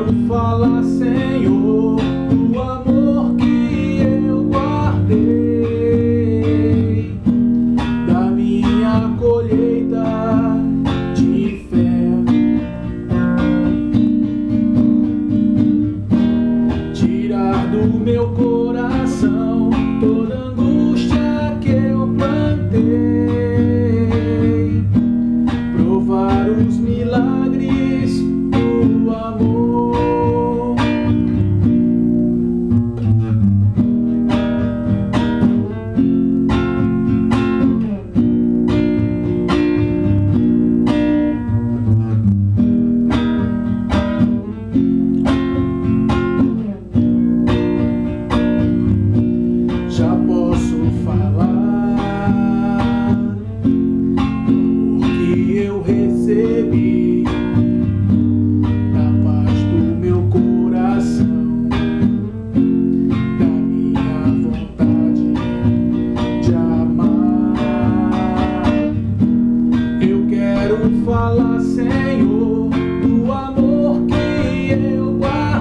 quero falar, Senhor, do amor que eu guardei, da minha colheita de fé. Tirar do meu coração toda angústia que eu plantei, provar os milagres do amor. Já posso falar do que eu recebi, da paz do meu coração, da minha vontade de amar. Eu quero falar, Senhor, do amor que eu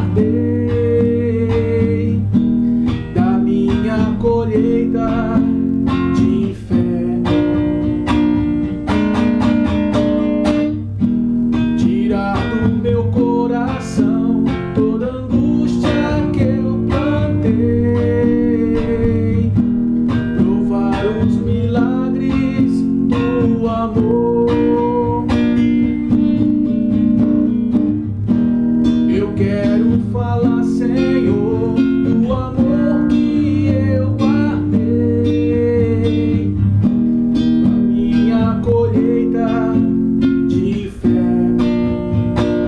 guardei, da minha colheita de fé. Tirar do meu coração toda angústia que eu plantei, provar os milagres do amor. Eu quero falar, Senhor, do amor que eu guardei, da minha colheita de fé.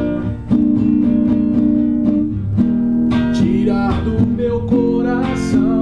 Tirar do meu coração